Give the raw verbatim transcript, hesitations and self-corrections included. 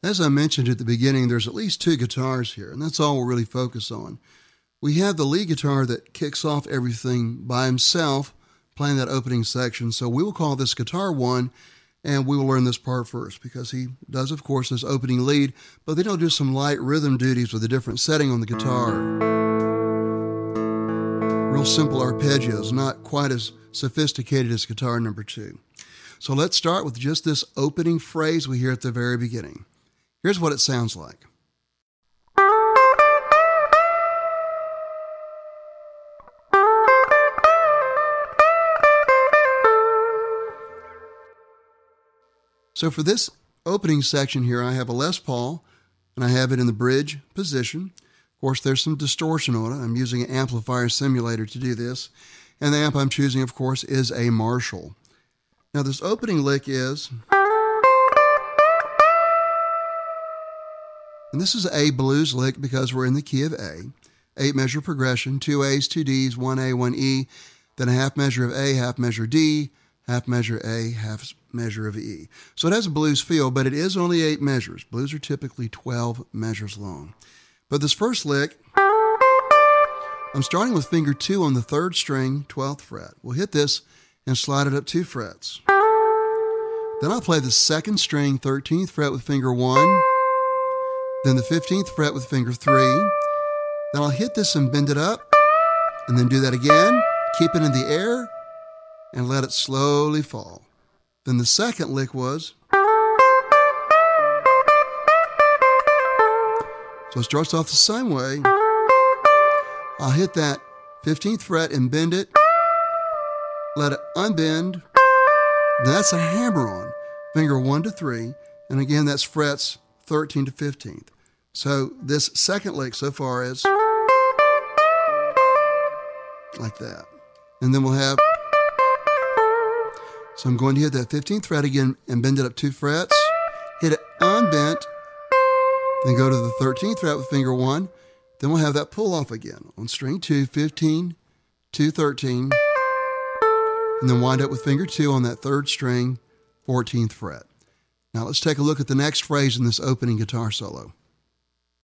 As I mentioned at the beginning, there's at least two guitars here, and that's all we'll really focus on. We have the lead guitar that kicks off everything by himself, playing that opening section. So we will call this guitar one, and we will learn this part first because he does, of course, this opening lead, but then he'll do some light rhythm duties with a different setting on the guitar. Real simple arpeggios, not quite as sophisticated as guitar number two. So let's start with just this opening phrase we hear at the very beginning. Here's what it sounds like. So for this opening section here, I have a Les Paul, and I have it in the bridge position. Of course, there's some distortion on it. I'm using an amplifier simulator to do this. And the amp I'm choosing, of course, is a Marshall. Now, this opening lick is... And this is a blues lick because we're in the key of A. Eight measure progression, two A's, two D's, one A, one E, then a half measure of A, half measure D, half measure A, half measure of E. So it has a blues feel, but it is only eight measures. Blues are typically twelve measures long. But this first lick, I'm starting with finger two on the third string, twelfth fret. We'll hit this and slide it up two frets. Then I'll play the second string, thirteenth fret with finger one, then the fifteenth fret with finger three. Then I'll hit this and bend it up, and then do that again, keep it in the air, and let it slowly fall. Then the second lick was... So it starts off the same way. I'll hit that fifteenth fret and bend it, let it unbend. Now that's a hammer-on, finger one to three, and again that's frets thirteen to fifteenth. So this second lick so far is like that. And then we'll have... So I'm going to hit that fifteenth fret again and bend it up two frets, hit it unbent, then go to the thirteenth fret with finger one, then we'll have that pull off again on string two, fifteen, two, thirteen, and then wind up with finger two on that third string, fourteenth fret. Now let's take a look at the next phrase in this opening guitar solo.